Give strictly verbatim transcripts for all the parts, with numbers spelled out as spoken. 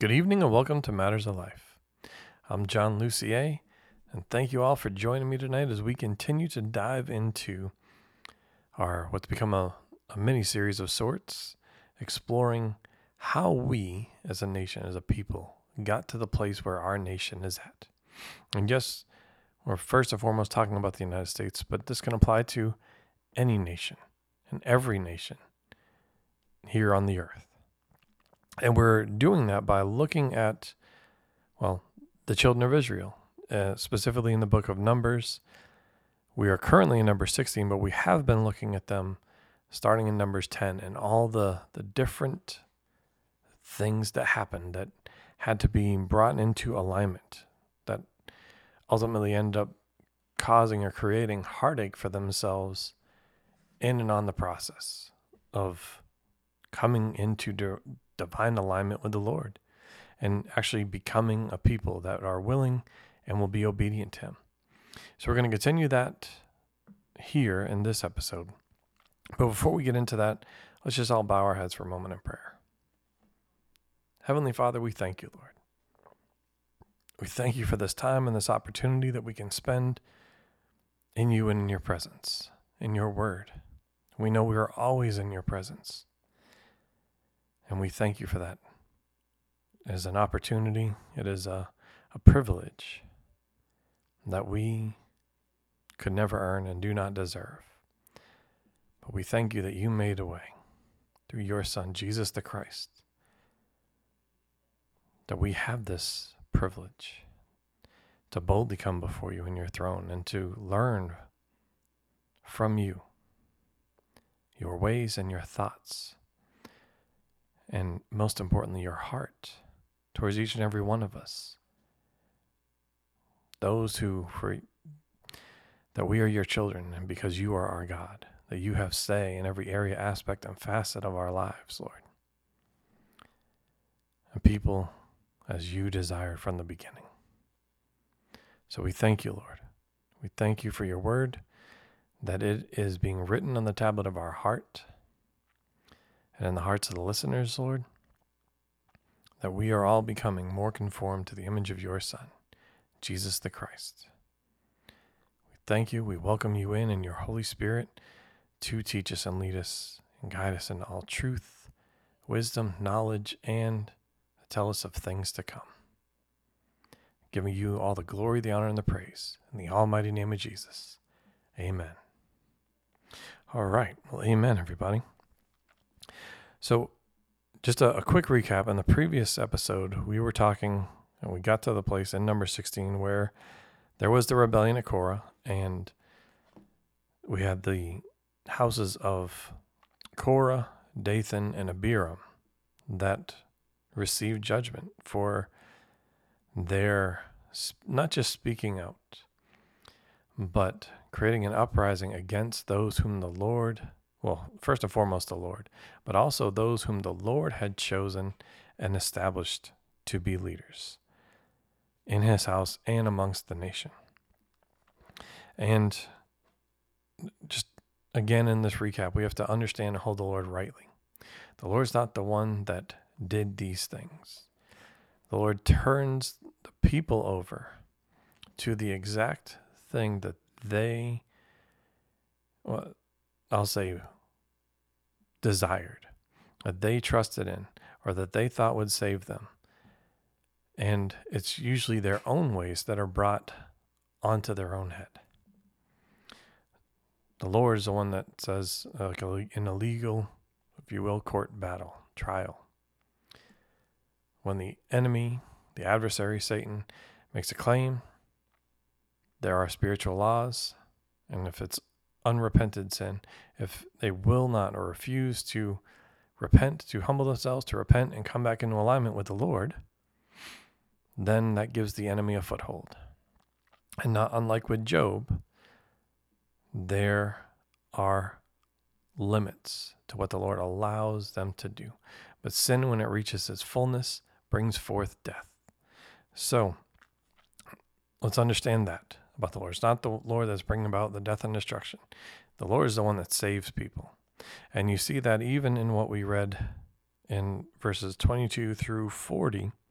Good evening and welcome to Matters of Life. I'm John Lucier, and thank you all for joining me tonight as we continue to dive into our what's become a, a mini-series of sorts, exploring how we as a nation, as a people, got to the place where our nation is at. And yes, we're first and foremost talking about the United States, but this can apply to any nation and every nation here on the earth. And we're doing that by looking at, well, the children of Israel, uh, specifically in the book of Numbers. We are currently in number sixteen, but we have been looking at them starting in Numbers ten and all the, the different things that happened that had to be brought into alignment that ultimately end up causing or creating heartache for themselves in and on the process of coming into di- divine alignment with the Lord and actually becoming a people that are willing and will be obedient to Him. So we're going to continue that here in this episode. But before we get into that, let's just all bow our heads for a moment in prayer. Heavenly Father, we thank you, Lord. We thank you for this time and this opportunity that we can spend in you and in your presence, in your word. We know we are always in your presence. And we thank you for that. It is an opportunity. It is a, a privilege that we could never earn and do not deserve. But we thank you that you made a way through your Son, Jesus the Christ, that we have this privilege to boldly come before you in your throne and to learn from you your ways and your thoughts. And most importantly, your heart towards each and every one of us. Those who, for that we are your children, and because you are our God, that you have say in every area, aspect, and facet of our lives, Lord. And people as you desired from the beginning. So we thank you, Lord. We thank you for your word, that it is being written on the tablet of our heart, and in the hearts of the listeners, Lord, that we are all becoming more conformed to the image of your Son, Jesus the Christ. We thank you. We welcome you in and your Holy Spirit to teach us and lead us and guide us into all truth, wisdom, knowledge, and tell us of things to come. Giving you all the glory, the honor, and the praise in the almighty name of Jesus. Amen. All right. Well, amen, everybody. So just a, a quick recap. In the previous episode, we were talking, and we got to the place in number sixteen where there was the rebellion at Korah, and we had the houses of Korah, Dathan, and Abiram that received judgment for their not just speaking out, but creating an uprising against those whom the Lord Well, first and foremost, the Lord, but also those whom the Lord had chosen and established to be leaders in his house and amongst the nation. And just again, in this recap, we have to understand and hold the Lord rightly. The Lord's not the one that did these things. The Lord turns the people over to the exact thing that they, well, I'll say, desired, that they trusted in, or that they thought would save them. And it's usually their own ways that are brought onto their own head. The Lord is the one that says, uh, like an illegal, if you will, court battle, trial. When the enemy, the adversary, Satan, makes a claim, there are spiritual laws, and if it's unrepented sin, if they will not or refuse to repent, to humble themselves, to repent and come back into alignment with the Lord, then that gives the enemy a foothold. And not unlike with Job, there are limits to what the Lord allows them to do. But sin, when it reaches its fullness, brings forth death. So let's understand that about the Lord. It's not the Lord that's bringing about the death and destruction. The Lord is the one that saves people. And you see that even in what we read in verses twenty-two through forty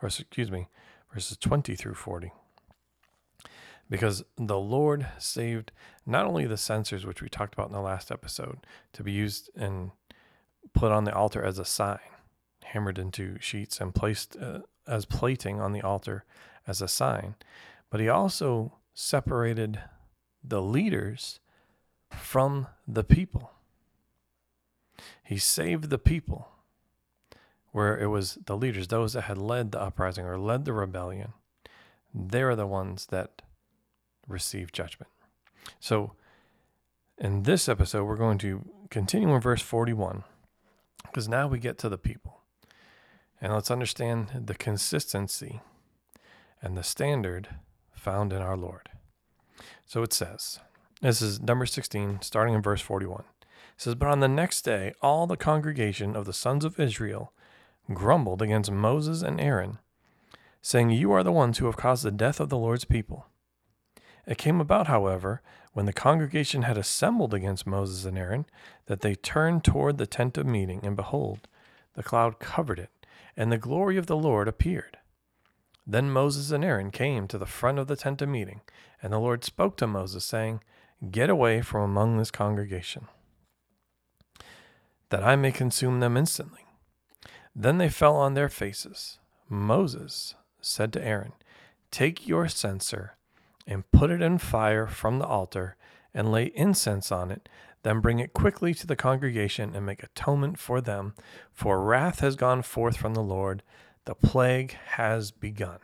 or excuse me, verses twenty through forty. Because the Lord saved not only the censers, which we talked about in the last episode, to be used and put on the altar as a sign, hammered into sheets and placed uh, as plating on the altar as a sign, but he also separated the leaders from the people. He saved the people where it was the leaders, those that had led the uprising or led the rebellion. They're the ones that receive judgment. So in this episode, we're going to continue in verse forty-one, because now we get to the people. And let's understand the consistency and the standard found in our Lord. So it says, this is number sixteen, starting in verse forty-one. It says, "But on the next day, all the congregation of the sons of Israel grumbled against Moses and Aaron, saying, 'You are the ones who have caused the death of the Lord's people.' It came about, however, when the congregation had assembled against Moses and Aaron, that they turned toward the tent of meeting, and behold, the cloud covered it, and the glory of the Lord appeared. Then Moses and Aaron came to the front of the tent of meeting, and the Lord spoke to Moses, saying, 'Get away from among this congregation, that I may consume them instantly.' Then they fell on their faces. Moses said to Aaron, 'Take your censer and put it in fire from the altar, and lay incense on it. Then bring it quickly to the congregation and make atonement for them, for wrath has gone forth from the Lord. The plague has begun.'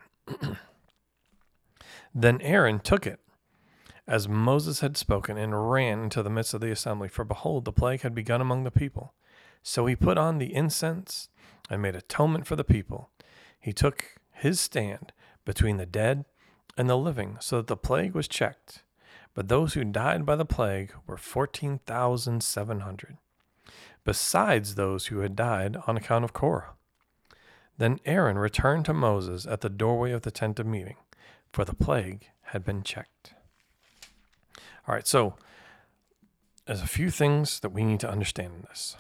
Then Aaron took it, as Moses had spoken, and ran into the midst of the assembly, for behold, the plague had begun among the people. So he put on the incense and made atonement for the people. He took his stand between the dead and the living, so that the plague was checked. But those who died by the plague were fourteen thousand seven hundred, besides those who had died on account of Korah. Then Aaron returned to Moses at the doorway of the tent of meeting, for the plague had been checked." All right, so there's a few things that we need to understand in this.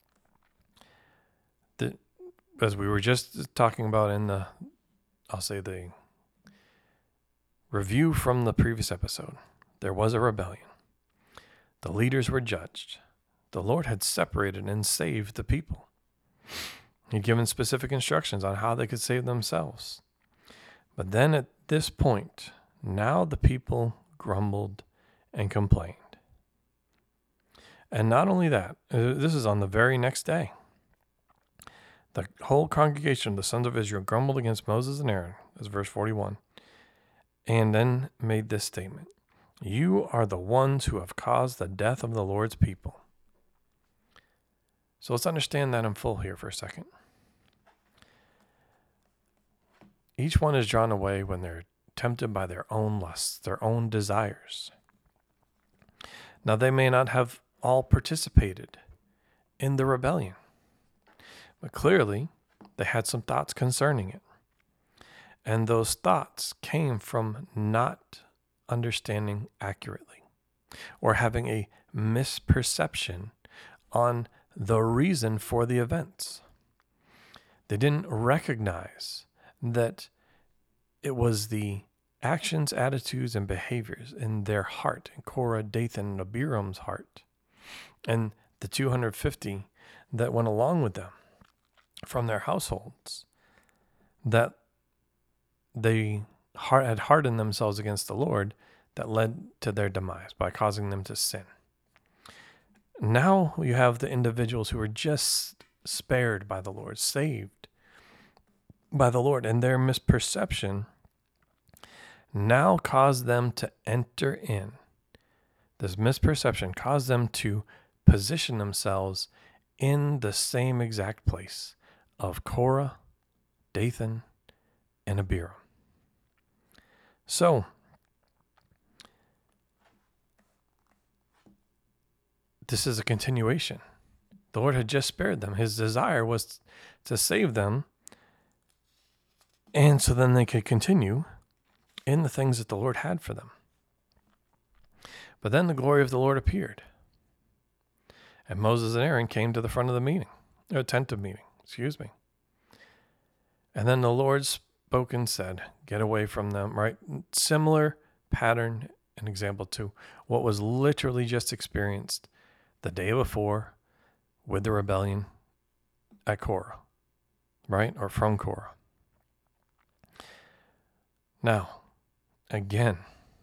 The, as we were just talking about in the, I'll say the review from the previous episode, there was a rebellion. The leaders were judged. The Lord had separated and saved the people. He'd given specific instructions on how they could save themselves. But then at this point, now the people grumbled and complained. And not only that, this is on the very next day. The whole congregation of the sons of Israel grumbled against Moses and Aaron, as verse forty-one, and then made this statement: "You are the ones who have caused the death of the Lord's people." So let's understand that in full here for a second. Each one is drawn away when they're tempted by their own lusts, their own desires. Now, they may not have all participated in the rebellion, but clearly they had some thoughts concerning it. And those thoughts came from not understanding accurately or having a misperception on the reason for the events. They didn't recognize that it was the actions, attitudes, and behaviors in their heart, in Korah, Dathan, and Abiram's heart, and the two hundred fifty that went along with them from their households, that they had hardened themselves against the Lord, that led to their demise by causing them to sin. Now you have the individuals who were just spared by the Lord, saved by the Lord, and their misperception now caused them to enter in. This misperception caused them to position themselves in the same exact place of Korah, Dathan, and Abiram. So, this is a continuation. The Lord had just spared them. His desire was to save them, and so then they could continue in the things that the Lord had for them. But then the glory of the Lord appeared, and Moses and Aaron came to the front of the meeting, or tent of meeting, excuse me. And then the Lord spoken, said, get away from them, right? Similar pattern and example to what was literally just experienced the day before with the rebellion at Korah, right? Or from Korah. Now, again,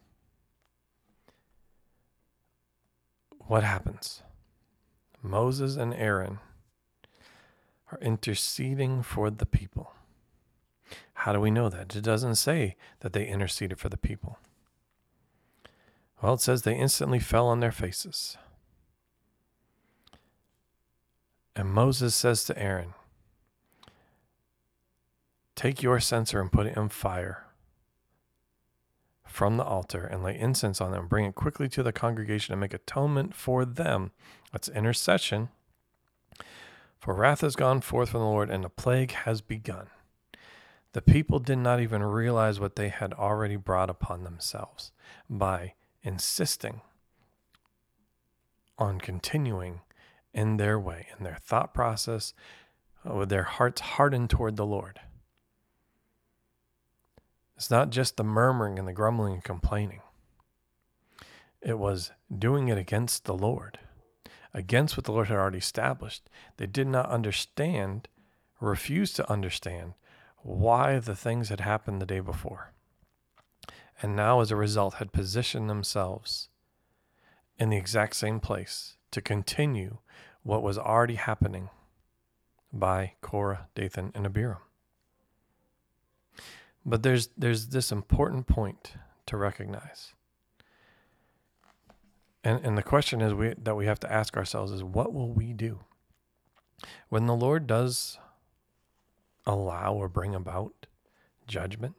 what happens? Moses and Aaron are interceding for the people. How do we know that? It doesn't say that they interceded for the people. Well, it says they instantly fell on their faces. And Moses says to Aaron, take your censer and put it in fire from the altar and lay incense on them. Bring it quickly to the congregation and make atonement for them. That's intercession. For wrath has gone forth from the Lord and the plague has begun. The people did not even realize what they had already brought upon themselves by insisting on continuing in their way, in their thought process, uh, with their hearts hardened toward the Lord. It's not just the murmuring and the grumbling and complaining. It was doing it against the Lord, against what the Lord had already established. They did not understand, refused to understand why the things had happened the day before. And now, as a result, had positioned themselves in the exact same place to continue what was already happening by Korah, Dathan, and Abiram. But there's there's this important point to recognize. And and the question is we that we have to ask ourselves is, what will we do when the Lord does allow or bring about judgment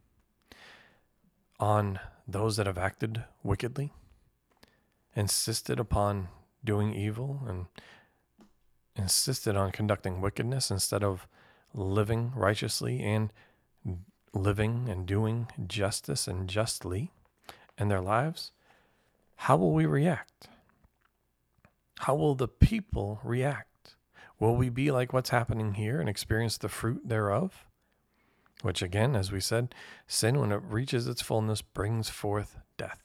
on those that have acted wickedly, insisted upon doing evil, and insisted on conducting wickedness instead of living righteously and living and doing justice and justly in their lives? How will we react? How will the people react? Will we be like what's happening here and experience the fruit thereof? Which again, as we said, sin, when it reaches its fullness, brings forth death.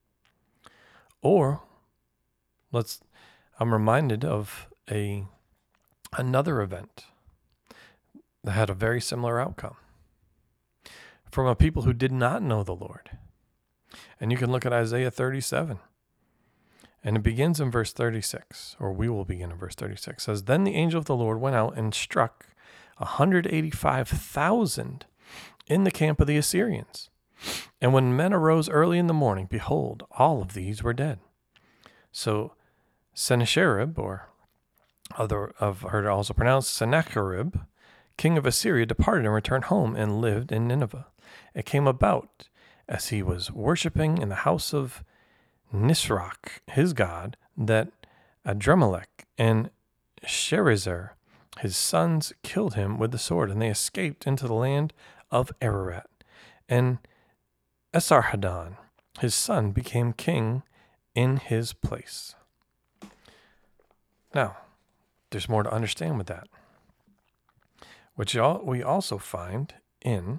Or let's I'm reminded of a another event that had a very similar outcome from a people who did not know the Lord. And you can look at Isaiah thirty-seven. And it begins in verse thirty-six, or we will begin in verse thirty-six. It says, then the angel of the Lord went out and struck one hundred eighty-five thousand in the camp of the Assyrians. And when men arose early in the morning, behold, all of these were dead. So Sennacherib, or other I've heard it also pronounced Sennacherib, king of Assyria, departed and returned home and lived in Nineveh. It came about as he was worshiping in the house of Nisroch, his god, that Adremelech and Sherezer, his sons, killed him with the sword, and they escaped into the land of Ararat. And Esarhaddon, his son, became king in his place. Now, there's more to understand with that, which we also find in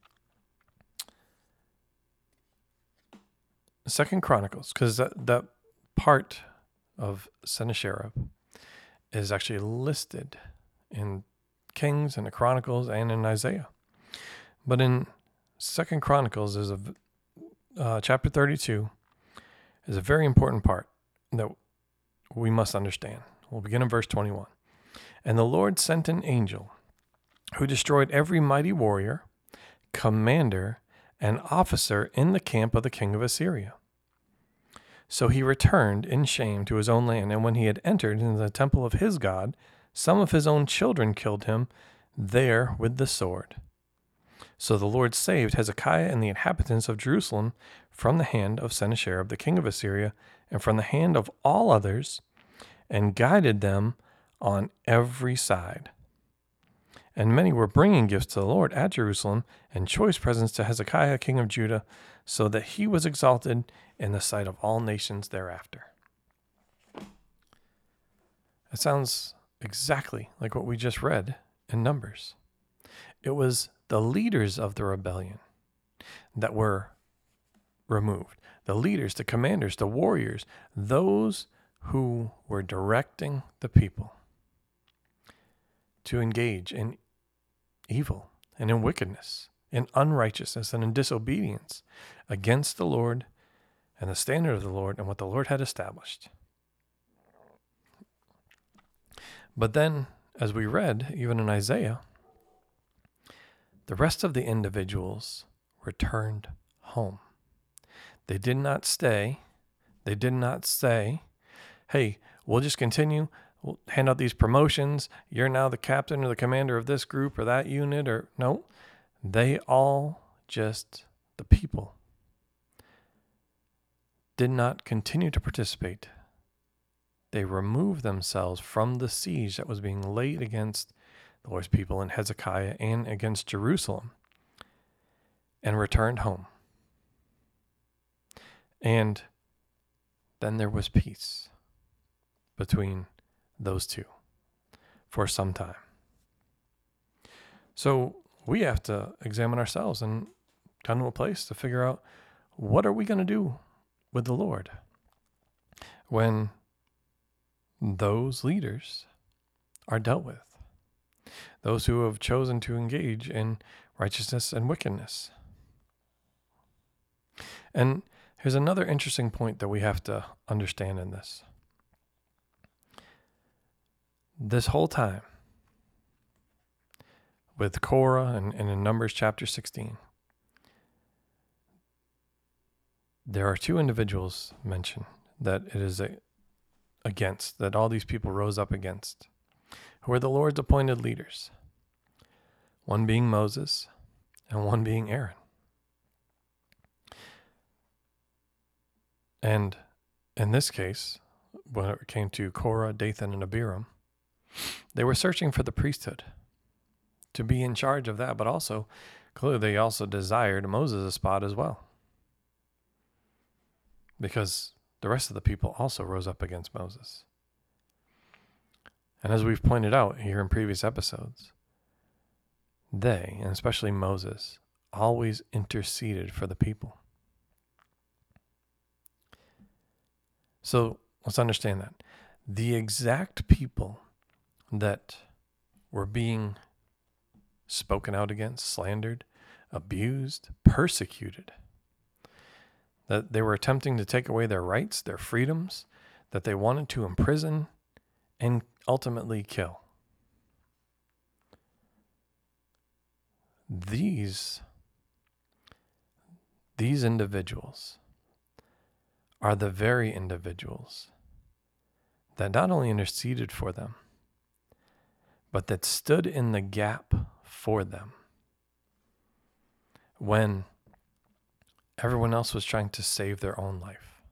Second Chronicles, because that, that part of Sennacherib is actually listed in Kings and the Chronicles and in Isaiah. But in Second Chronicles is a uh, chapter thirty-two is a very important part that we must understand. We'll begin in verse twenty-one. And the Lord sent an angel who destroyed every mighty warrior, commander, and officer in the camp of the king of Assyria. So he returned in shame to his own land, and when he had entered into the temple of his God, some of his own children killed him there with the sword. So the Lord saved Hezekiah and the inhabitants of Jerusalem from the hand of Sennacherib, the king of Assyria, and from the hand of all others, and guided them on every side. And many were bringing gifts to the Lord at Jerusalem, and choice presents to Hezekiah, king of Judah, so that he was exalted in the sight of all nations thereafter. It sounds exactly like what we just read in Numbers. It was the leaders of the rebellion that were removed. The leaders, the commanders, the warriors, those who were directing the people to engage in evil and in wickedness, in unrighteousness and in disobedience against the Lord and the standard of the Lord and what the Lord had established. But then, as we read, even in Isaiah, the rest of the individuals returned home. They did not stay. They did not say, hey, we'll just continue. We'll hand out these promotions. You're now the captain or the commander of this group or that unit. Or no, they all just, the people, did not continue to participate. They removed themselves from the siege that was being laid against the Lord's people in Hezekiah and against Jerusalem, and returned home. And then there was peace between those two for some time. So we have to examine ourselves and come to a place to figure out, what are we going to do with the Lord when those leaders are dealt with? Those who have chosen to engage in righteousness and wickedness. And here's another interesting point that we have to understand in this. This whole time, with Korah and, and in Numbers chapter sixteen, there are two individuals mentioned that it is a, against, that all these people rose up against, who are the Lord's appointed leaders, one being Moses and one being Aaron. And in this case, when it came to Korah, Dathan, and Abiram, they were searching for the priesthood to be in charge of that, but also, clearly they also desired Moses' spot as well, because the rest of the people also rose up against Moses. And as we've pointed out here in previous episodes, they, and especially Moses, always interceded for the people. So let's understand that. The exact people that were being spoken out against, slandered, abused, persecuted, that they were attempting to take away their rights, their freedoms, that they wanted to imprison and ultimately kill. These, these individuals are the very individuals that not only interceded for them, but that stood in the gap for them when everyone else was trying to save their own life.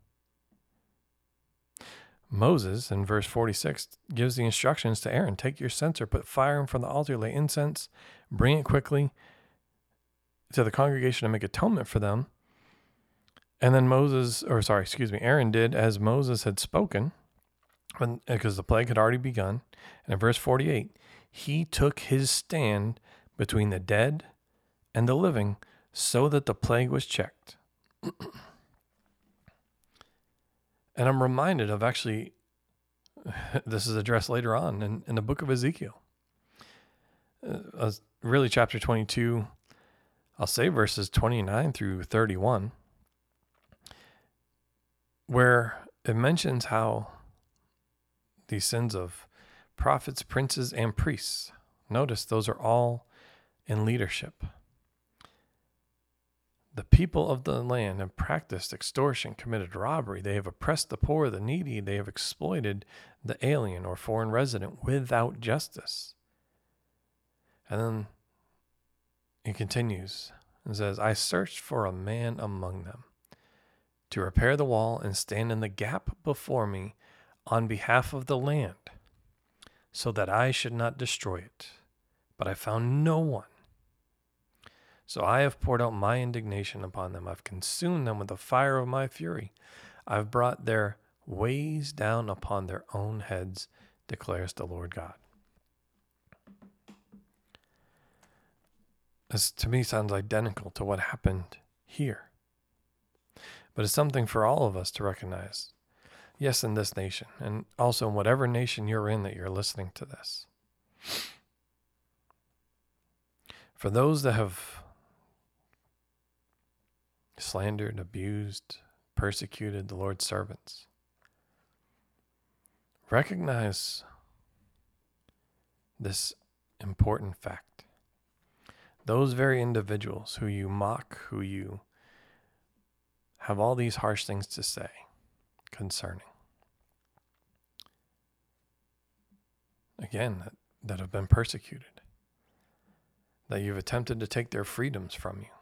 Moses, in verse forty-six, gives the instructions to Aaron: take your censer, put fire in front of the altar, lay incense, bring it quickly to the congregation and make atonement for them. And then Moses, or sorry, excuse me, Aaron did as Moses had spoken, when, because the plague had already begun. And in verse forty-eight, he took his stand between the dead and the living so that the plague was checked. And I'm reminded of actually, this is addressed later on in, in the book of Ezekiel. Uh, really chapter twenty-two, I'll say verses twenty-nine through thirty-one, where it mentions how the sins of prophets, princes, and priests, notice those are all in leadership. The people of the land have practiced extortion, committed robbery. They have oppressed the poor, the needy. They have exploited the alien or foreign resident without justice. And then he continues and says, I searched for a man among them to repair the wall and stand in the gap before me on behalf of the land, so that I should not destroy it. But I found no one. So I have poured out my indignation upon them. I've consumed them with the fire of my fury. I've brought their ways down upon their own heads, declares the Lord God. This to me sounds identical to what happened here. But it's something for all of us to recognize. Yes, in this nation, and also in whatever nation you're in that you're listening to this. For those that have slandered, abused, persecuted the Lord's servants, recognize this important fact. Those very individuals who you mock, who you have all these harsh things to say concerning, again, that, that have been persecuted, that you've attempted to take their freedoms from you,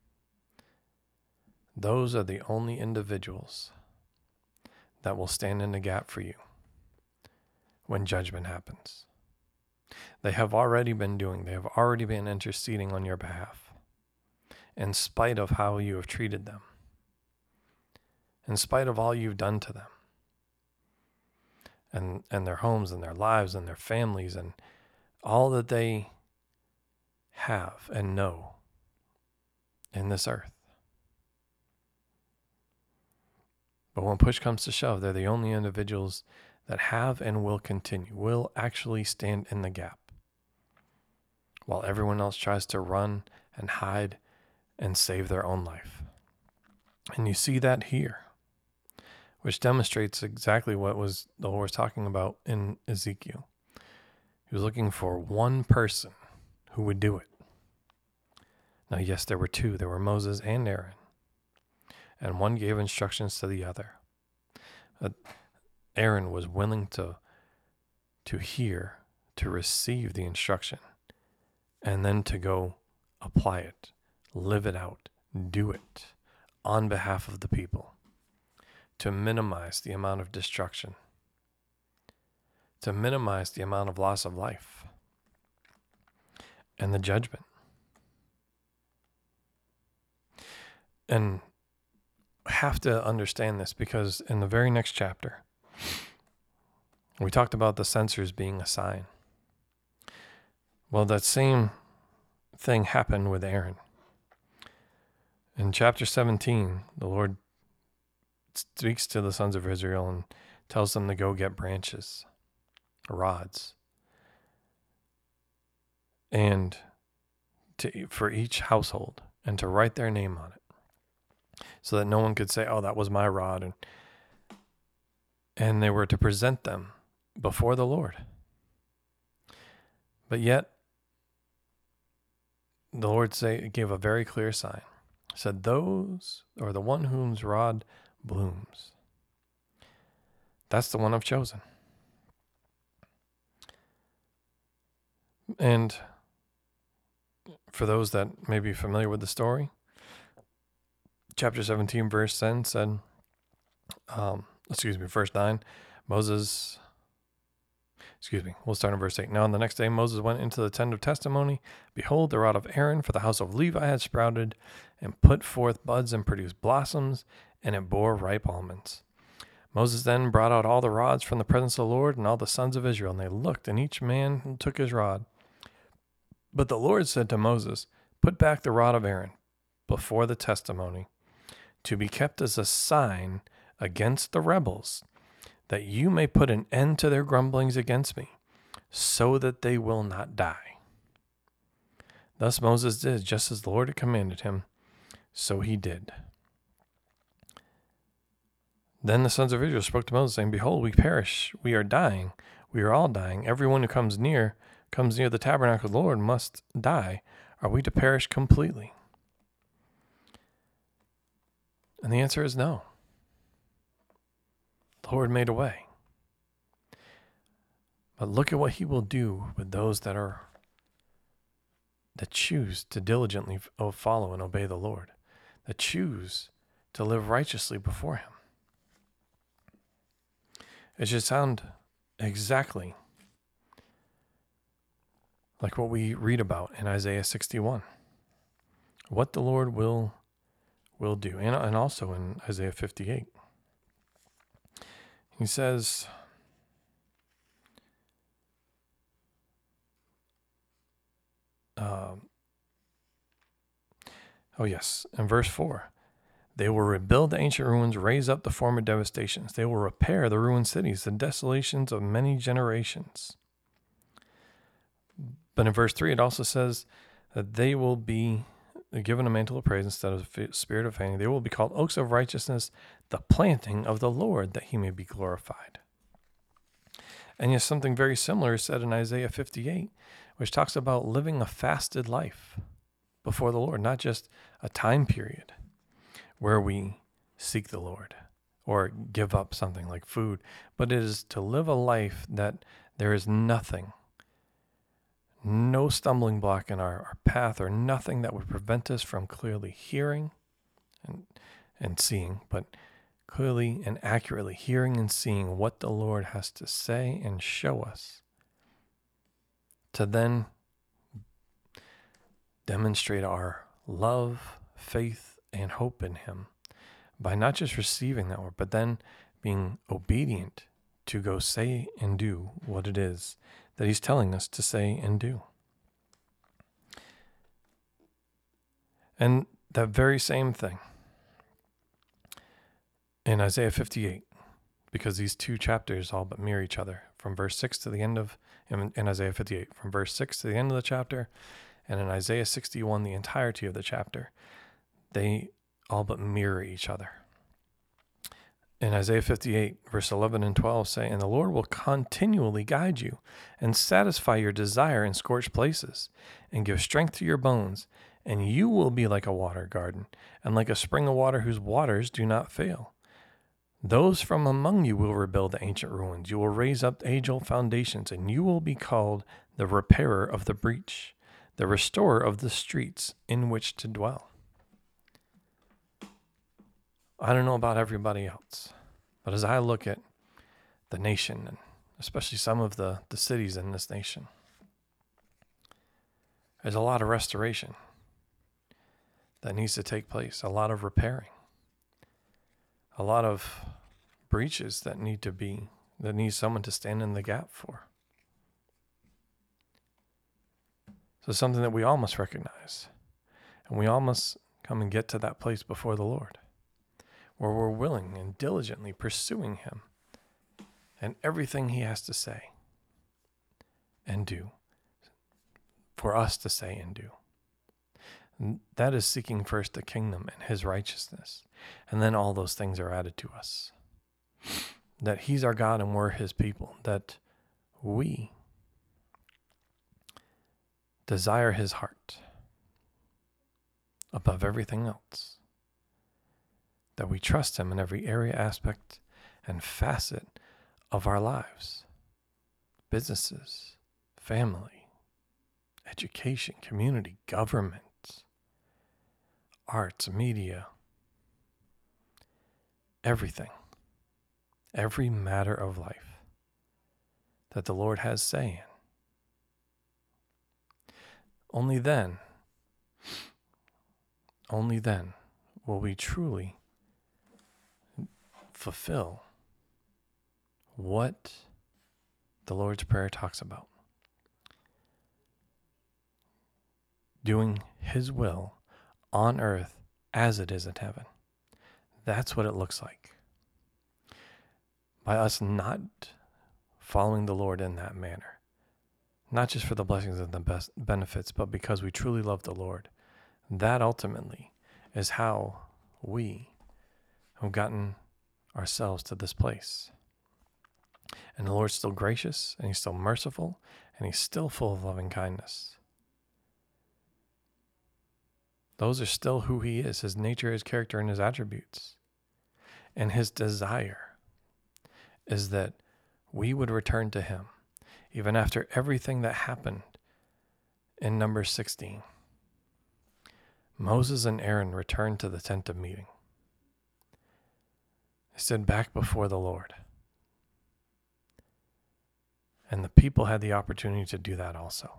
those are the only individuals that will stand in the gap for you when judgment happens. They have already been doing, they have already been interceding on your behalf, in spite of how you have treated them, in spite of all you've done to them, and, and their homes and their lives and their families and all that they have and know in this earth. But when push comes to shove, they're the only individuals that have and will continue, will actually stand in the gap, while everyone else tries to run and hide and save their own life. And you see that here, which demonstrates exactly what was the Lord was talking about in Ezekiel. He was looking for one person who would do it. Now, yes, there were two. There were Moses and Aaron. And one gave instructions to the other. But Aaron was willing to, to hear, to receive the instruction, and then to go apply it, live it out, do it on behalf of the people, to minimize the amount of destruction, to minimize the amount of loss of life and the judgment. And have to understand this because in the very next chapter, we talked about the censers being a sign. Well, that same thing happened with Aaron. In chapter seventeen, the Lord speaks to the sons of Israel and tells them to go get branches, rods, and to for each household, and to write their name on it, so that no one could say, oh, that was my rod. And, and they were to present them before the Lord. But yet, the Lord say, gave a very clear sign. Said, those, or the one whose rod blooms, that's the one I've chosen. And for those that may be familiar with the story, chapter seventeen, verse ten said, um, excuse me, verse nine, Moses, excuse me, we'll start in verse eight. Now on the next day, Moses went into the tent of testimony. Behold, the rod of Aaron for the house of Levi had sprouted and put forth buds and produced blossoms, and it bore ripe almonds. Moses then brought out all the rods from the presence of the Lord and all the sons of Israel, and they looked, and each man took his rod. But the Lord said to Moses, put back the rod of Aaron before the testimony, to be kept as a sign against the rebels, that you may put an end to their grumblings against me, so that they will not die. Thus Moses did just as the Lord had commanded him, so he did. Then the sons of Israel spoke to Moses, saying, behold, we perish, we are dying, we are all dying. Everyone who comes near, comes near the tabernacle of the Lord must die. Are we to perish completely? And the answer is no. The Lord made a way. But look at what he will do with those that are that choose to diligently follow and obey the Lord, that choose to live righteously before him. It should sound exactly like what we read about in Isaiah sixty-one. What the Lord will will do, and, and also in Isaiah fifty-eight. He says, um, Oh, yes. In verse four, they will rebuild the ancient ruins, raise up the former devastations. They will repair the ruined cities, the desolations of many generations. But in verse three, it also says that they will be given a mantle of praise instead of the spirit of fainting. They will be called oaks of righteousness, the planting of the Lord, that he may be glorified. And yet something very similar is said in Isaiah fifty-eight, which talks about living a fasted life before the Lord, not just a time period where we seek the Lord or give up something like food, but it is to live a life that there is nothing, no stumbling block in our, our path, or nothing that would prevent us from clearly hearing and, and seeing, but clearly and accurately hearing and seeing what the Lord has to say and show us, to then demonstrate our love, faith, and hope in him by not just receiving that word, but then being obedient to go say and do what it is that he's telling us to say and do. And that very same thing in Isaiah fifty-eight, because these two chapters all but mirror each other, from verse six to the end of, in, in Isaiah fifty-eight, from verse six to the end of the chapter, and in Isaiah sixty-one, the entirety of the chapter, they all but mirror each other. In Isaiah fifty-eight, verse eleven and twelve say, "And the Lord will continually guide you and satisfy your desire in scorched places and give strength to your bones, and you will be like a water garden and like a spring of water whose waters do not fail. Those from among you will rebuild the ancient ruins. You will raise up age-old foundations, and you will be called the repairer of the breach, the restorer of the streets in which to dwell." I don't know about everybody else, but as I look at the nation, and especially some of the, the cities in this nation, there's a lot of restoration that needs to take place, a lot of repairing, a lot of breaches that need to be, that needs someone to stand in the gap for. So it's something that we all must recognize, and we all must come and get to that place before the Lord, where we're willing and diligently pursuing him and everything he has to say and do, for us to say and do. And that is seeking first the kingdom and his righteousness, and then all those things are added to us. That he's our God and we're his people, that we desire his heart above everything else, that we trust him in every area, aspect, and facet of our lives. Businesses, family, education, community, government, arts, media, everything, every matter of life that the Lord has say in. Only then, only then will we truly fulfill what the Lord's Prayer talks about. Doing his will on earth as it is in heaven. That's what it looks like. By us not following the Lord in that manner, not just for the blessings and the best benefits, but because we truly love the Lord, that ultimately is how we have gotten ourselves to this place. And the Lord's still gracious, and he's still merciful, and he's still full of loving kindness. Those are still who he is, his nature, his character, and his attributes. And his desire is that we would return to him, even after everything that happened in Numbers sixteen. Moses and Aaron returned to the tent of meeting. They stood back before the Lord. And the people had the opportunity to do that also.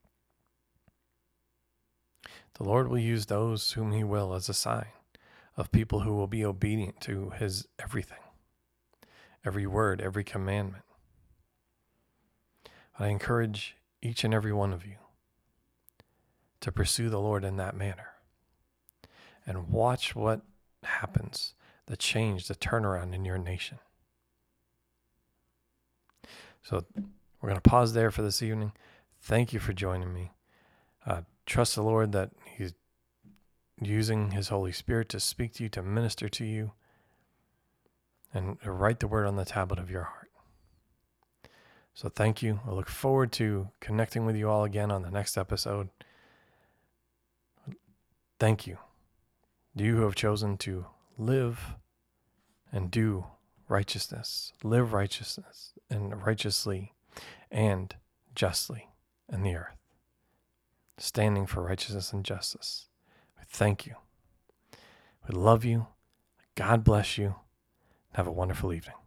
The Lord will use those whom he will as a sign of people who will be obedient to his everything, every word, every commandment. I encourage each and every one of you to pursue the Lord in that manner, and watch what happens, the change, the turnaround in your nation. So we're going to pause there for this evening. Thank you for joining me. Uh, trust the Lord that He's using His Holy Spirit to speak to you, to minister to you, and to write the word on the tablet of your heart. So thank you. I look forward to connecting with you all again on the next episode. Thank you. You who have chosen to live and do righteousness, live righteousness and righteously and justly in the earth, standing for righteousness and justice. We thank you. We love you. God bless you. Have a wonderful evening.